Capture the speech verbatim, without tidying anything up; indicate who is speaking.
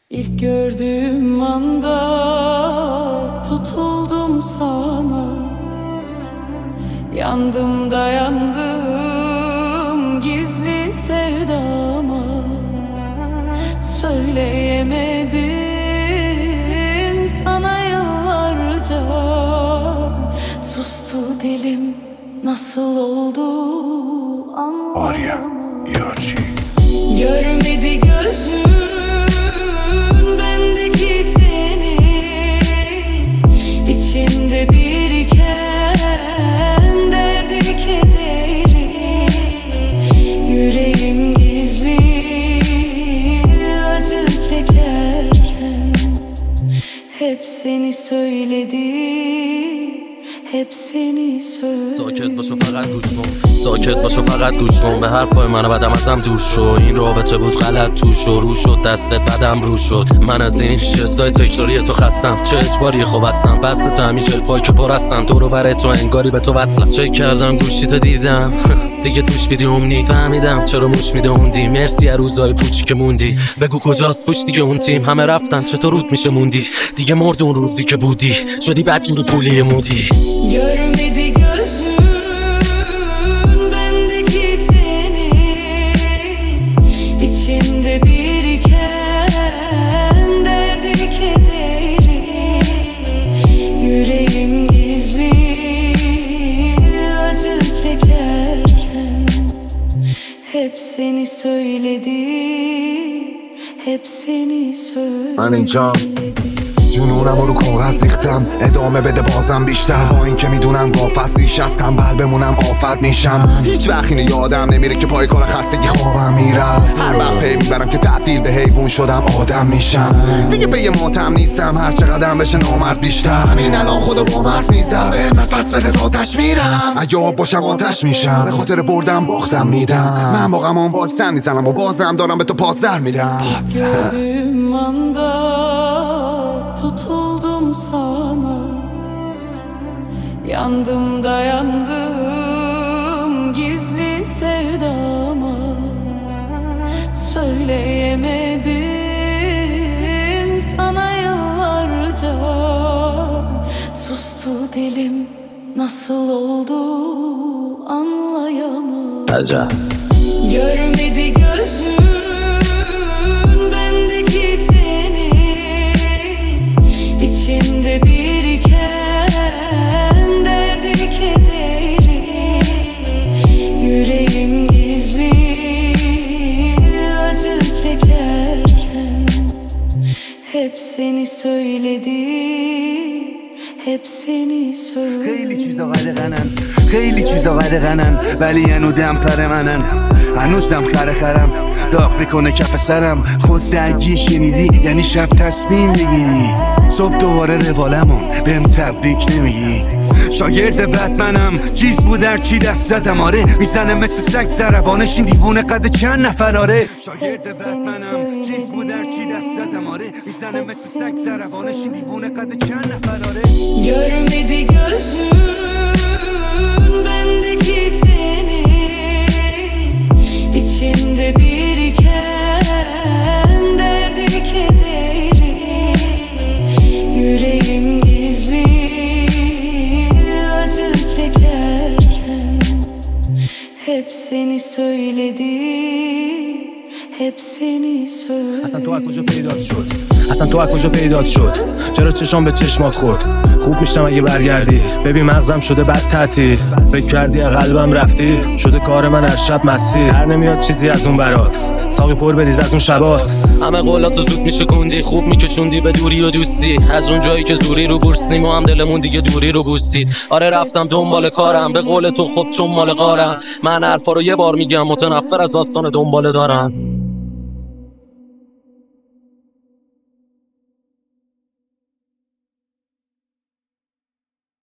Speaker 1: İlk gördüğüm anda tutuldum sana. Yandım dayandım gizli sevdama. Söyleyemedim sana yıllarca. Sustu dilim, nasıl oldu anlamadım.
Speaker 2: Arya, Yarcı.
Speaker 1: Görmedi gözüm bendeki seni, içimde biriken derdi kederi. Yüreğim gizli acı çekerken hep seni söyledi, hep seni söyledi.
Speaker 3: ساکت باشو فقط گوش کن ساکت باشو فقط گوش کن به حرفای منو بعدم ازم دور شو. این رابطه بود غلط تو شو رو شد دستت بعدم رو شد. من از این شسای تکراری تو خستم چه اجباری خوب هستم بس تمی جلفای که پر هستن دور و بر تو انگاری به تو وصلم. چک کردم گوشی تو دیدم دیگه توش ویدیوم نی فهمیدم چرا موش میدوندی. مرسی از روزای پوچی که موندی بگو کجاست پوش دیگه اون تیم همه رفتن چطور رود میشه موندی دیگه مرد اون روزی که بودی شدی بدجور پولی مودی.
Speaker 1: Görmedi gözüm bendeki seni, içimde biriken derdi kederi. Yüreğim gizli acı çekerken hep seni söyledi, hep seni söyledi.
Speaker 4: من اینجام جنونم رو کاغذ ریختم ادامه بده بازم بیشتر با این که میدونم واپس ریش از تنبل بمونم آفت نیشم. هیچ وقت اینو یادم نمیره که پای کار خستگی خوابم میرفت. هر وقت پی میبرم که تبدیل به حیوان شدم آدم میشم. دیگه به یه ماتم نیستم هر چقدرم بشه نامرد بیشتر. همین الان خدا با مرد میزم نفس بده تا آتش میرم. اگه آب باشم آتش میشم به خاطر بردم باختم میدم. من با غمان والسن میزنم و بازم دارم به تو پادزر میدم.
Speaker 1: Gördüğüm anda tutuldum sana. Yandım dayandım gizli sevdama. Söyleyemedim sana yıllarca. Sustu dilim, nasıl oldu anlayamadım.
Speaker 3: عجب
Speaker 1: Görmedi gözüm bendeki seni, içimde biriken derdi kederi. Yüreğim gizli acı çekerken hep seni söyledi, hep seni söyledi.
Speaker 5: خیلی چیزا قلقنن خیلی چیزا قلقنن ولی هنو دم پر منن هنوزم خره خرم داغ میکنه کف سرم خود درگی شنیدی یعنی شب تصمیم بگیری صبح دوباره روالمون بهم تبریک نمیگی. شاگرد بتمنم چیز بود در چی دستتم آره میزنه مثل سگ زربانش این دیوونه قد چند نفر آره. شاگرد بتمنم چیز بود در چی دستتم آره میزنه مثل سگ زربانش این دیوونه قد چند نفر آره.
Speaker 1: Görmedi gözüm bendeki seni, içimde biriken derdi kederi. Yüreğim gizli acı çekerken hep seni söyledi, hep seni söyledi.
Speaker 3: اصلا تو از کجا پیدات شد اصلا تو از کجا پیدات شد چرا چشام به چشمات خورد خوب میشم اگه برگردی ببین مغزم شده بد تعطیل فکر کردی قلبم رفتی شده کار من هر شب مسیر در نمیاد چیزی از اون برات ساقی پر بریز از اون شباست همه قولاتو زود میشه کندی خوب میکشوندی به دوری و دوستی از اون جایی که زوری رو بورسنیم و هم دلمون دیگه دوری رو بوستید. آره رفتم دنبال کارم به قول تو خب چون مال قارم من حرفا رو یه بار میگم متنفر از داستان دنباله دارم.